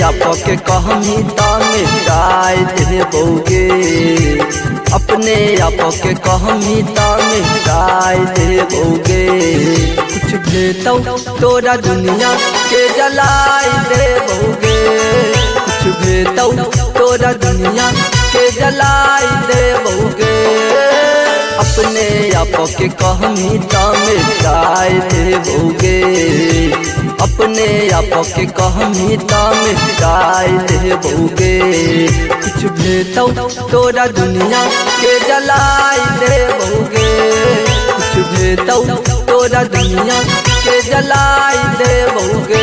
आप के कहमी मिटाई देबोगे, अपने आप के कहमी मिटाई देबोगे। कुछ भेतौ तोरा दुनिया के जलाई देबोगे, कुछ भेतौ तोरा दुनिया के जलाई देबोगे। अपने आप के कहमी मिटाई देबोगे, अपने आप के कहमी मिटाई देबोगे। कुछ भेतौ तोरा दुनिया के जलाई देबोगे, कुछ भेतौ तोरा दुनिया के जलाई देबोगे।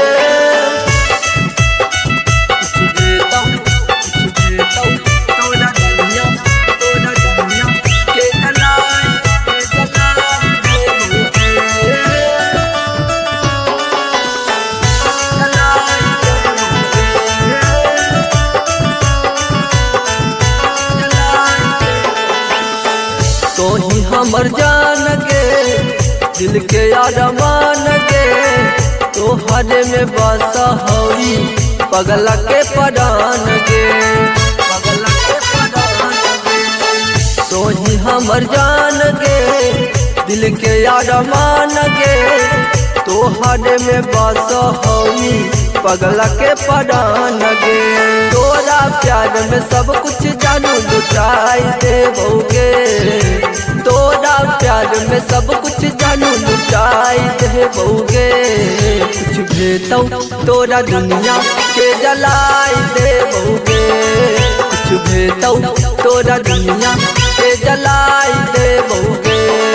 तोही हमर जान गे, दिल के अरमान गे, तोहरे में बस हई पगला के परान गे, पगला के परान गे। तोही हमर जान गे, दिल के अरमान गे, तोहरे में बस हई पगला के परान गे। तोरा प्यार में सब कुछ जानू लुटाई देबोगे, तोरा प्यार में सब कुछ जानू लुटाई देबोगे। कुछ भेतौ तोरा दुनिया के जलाई देबोगे, कुछ भेतौ तोरा दुनिया के जलाई देबोगे।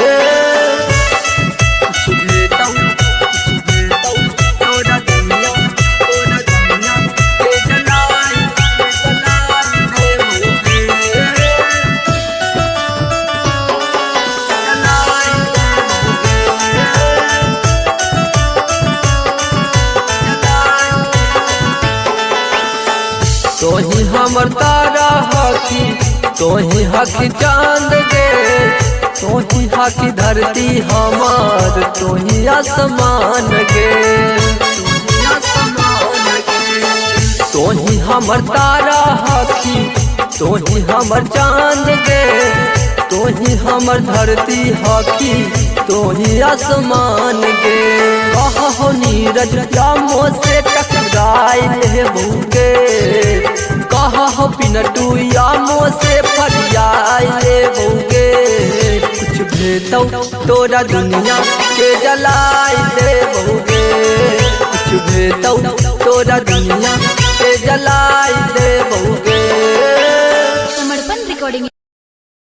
तोही हमर तारा हकी, तोही हकी चांद गे, तोही हकी धरती हमार, तोही आसमान गे, तोही आसमान गे। तोही हमर तारा हकी, तोही हमर चांद गे, तोही हमर धरती हकी, तोही आसमान गे। कहो नीरज जामो से टकराई देबोगे, कहो पिनटू यामो से फरियाई देबोगे। कुछ भेतौ तोरा दुनिया के जलाई देबोगे, कुछ भेतौ तोरा दुनिया के जलाई देबोगे।